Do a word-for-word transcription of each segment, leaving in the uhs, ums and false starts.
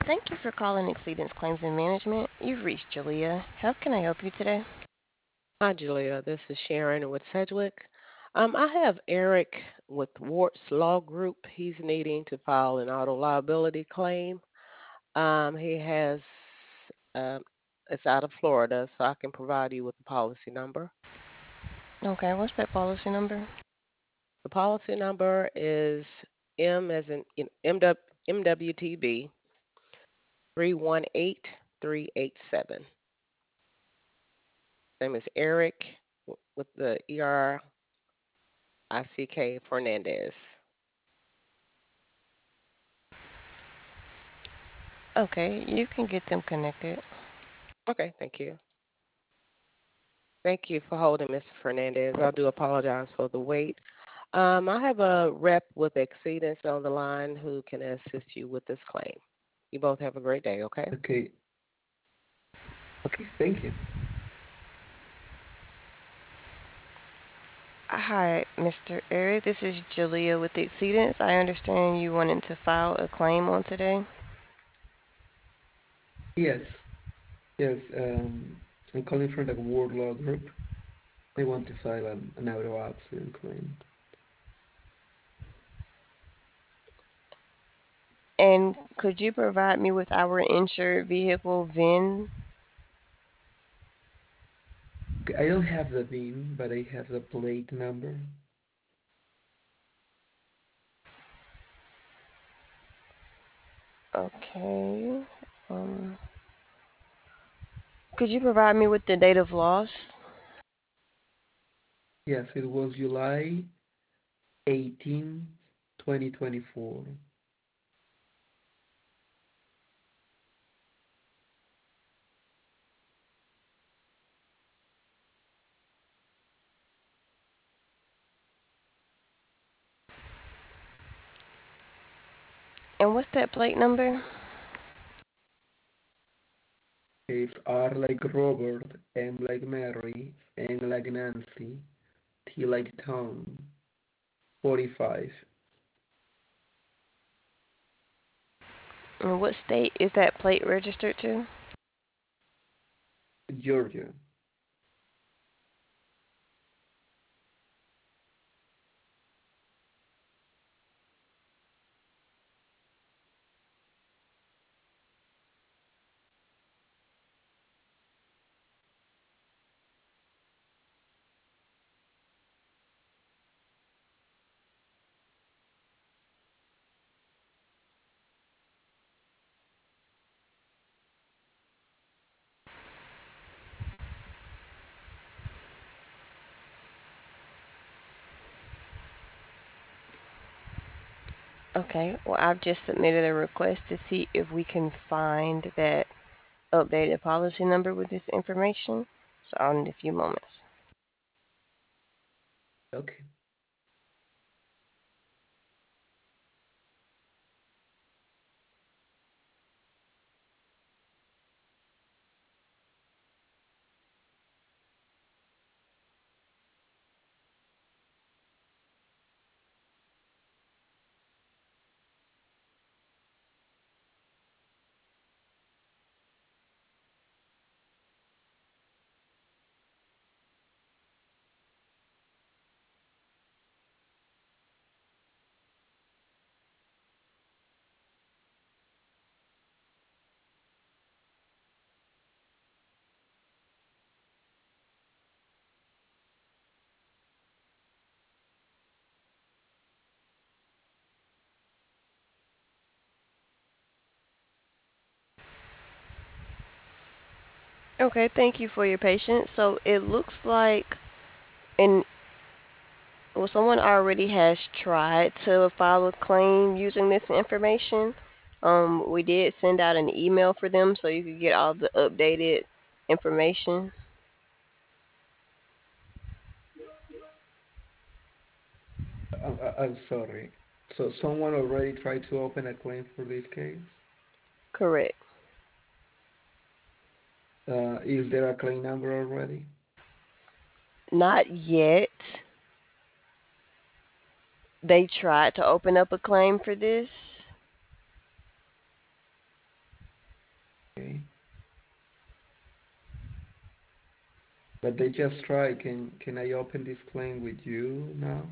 Thank you for calling Exceedance Claims and Management. You've reached Julia. How can I help you today? Hi, Julia. This is Sharon with Sedgwick. Um, I have Eric with Warts Law Group. He's needing to file an auto liability claim. Um, he has, um, it's out of Florida, so I can provide you with the policy number. Okay, what's that policy number? The policy number is M as in in M W, M W T B three one eight three eight seven. Name is Eric w- with the E R I C K Fernandez. Okay, you can get them connected. Okay, thank you. Thank you for holding, mister Fernandez. I do apologize for the wait. Um, I have a rep with Exceedance on the line who can assist you with this claim. You both have a great day, okay? Okay, okay, thank you. Hi, mister Eric. This is Julia with Exceedance. I understand you wanted to file a claim on today. Yes, yes, um, I'm calling from the World Law Group. I want to file an, an auto accident claim. And could you provide me with our insured vehicle V I N? Okay, I don't have the V I N, but I have the plate number. Okay. Um, could you provide me with the date of loss? Yes, it was July eighteenth, twenty twenty-four. And what's that plate number? It's R like Robert, M like Mary, N like Nancy, T like Tom, forty-five, And what state is that plate registered to? Georgia. Okay, well, I've just submitted a request to see if we can find that updated policy number with this information. So I'll need a few moments. Okay. Okay, thank you for your patience. So it looks like, and well, someone already has tried to file a claim using this information. Um, we did send out an email for them so you could get all the updated information. I, I, I'm sorry. So someone already tried to open a claim for this case? Correct. Uh, is there a claim number already? Not yet. They tried to open up a claim for this. But they just try. Can can I open this claim with you now?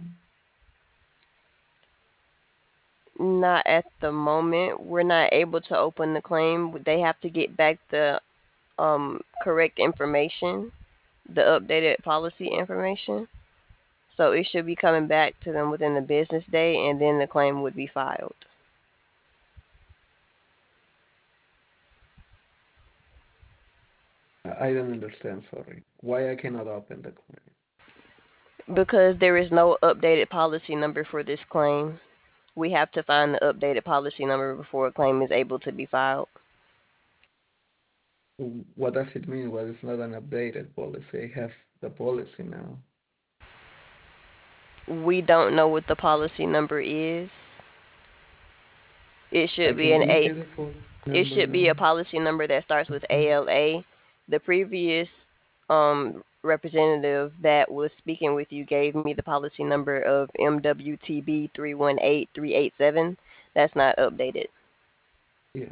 Not at the moment. We're not able to open the claim. They have to get back the um correct information, the updated policy information. So it should be coming back to them within the business day, and then the claim would be filed. I don't understand. Sorry. Why I cannot open the claim? Because there is no updated policy number for this claim. We have to find the updated policy number before a claim is able to be filed. What does it mean? Well, it's not an updated policy. I have the policy now. We don't know what the policy number is. It I should be can an give A you the policy it number should be a now. policy number that starts with Okay. A L A. The previous um, representative that was speaking with you gave me the policy number of M W T B three one eight three eight seven. That's not updated. Yeah,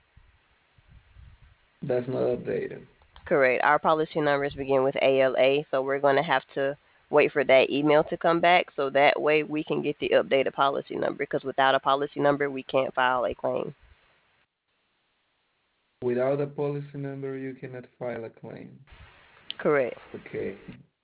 that's not updated. Correct. Our policy numbers begin with A L A, so we're going to have to wait for that email to come back so that way we can get the updated policy number because without a policy number, we can't file a claim. Without a policy number, you cannot file a claim. Correct. Okay.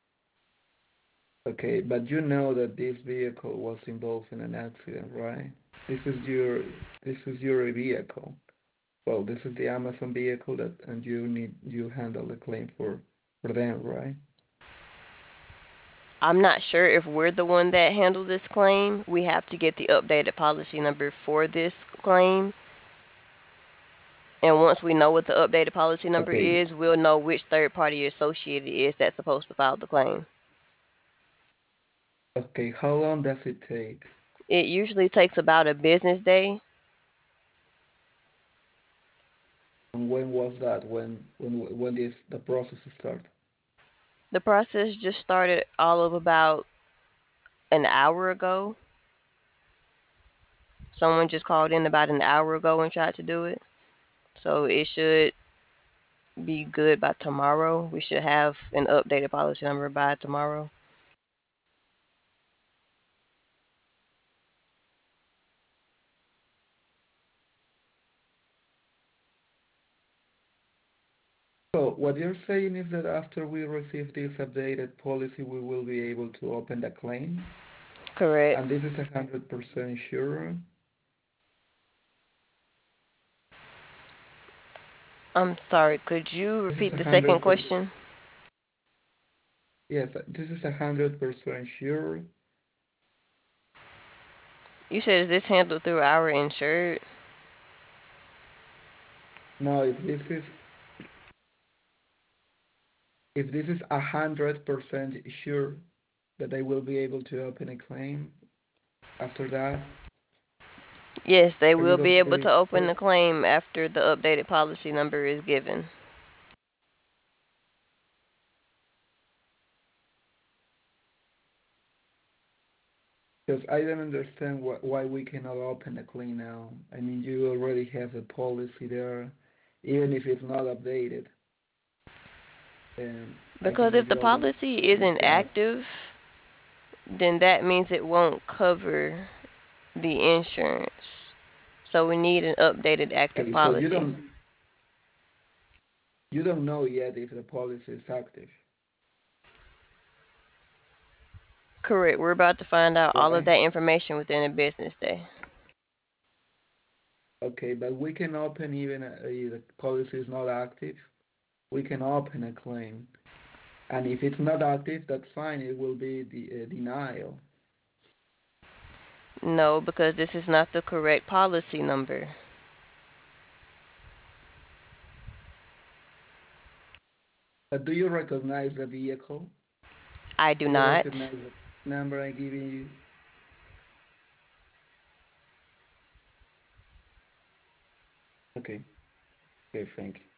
Okay, but you know that this vehicle was involved in an accident, right? This is your this is your vehicle. Well, this is the Amazon vehicle that and you need you handle the claim for for them, right? I'm not sure if we're the one that handled this claim. We have to get the updated policy number for this claim. And once we know what the updated policy number Okay. is, we'll know which third party associated is that's supposed to file the claim. Okay, how long does it take? It usually takes about a business day. And when was that? When when when this the process start? The process just started all of about an hour ago. Someone just called in about an hour ago and tried to do it. So it should be good by tomorrow. We should have an updated policy number by tomorrow. So what you're saying is that after we receive this updated policy, we will be able to open the claim, Correct. and this is a hundred percent sure. I'm sorry, could you This is repeat a the second hundred per question? yes, this is a hundred percent sure. You said is this handled through our insured? Now, if this is if this is a hundred percent sure that I will be able to open a claim after that, Yes, they are will you be able okay? to open the claim after the updated policy number is given. Because I don't understand wh why we cannot open a claim now. I mean, you already have a policy there, even if it's not updated. And I can Because if give the you all the policy information isn't I have. active, then that means it won't cover the insurance. So we need an updated active Okay, so you policy. don't you don't know yet if the policy is active, Correct. We're about to find out all of right? that information within a business day. Okay, but we can open even a, a, the policy is not active. We can open a claim, and if it's not active, that's fine. It will be the uh, denial. No, because this is not the correct policy number. But do you recognize the vehicle? I do Do you not. recognize the number I giving you? Okay. Okay, thank you.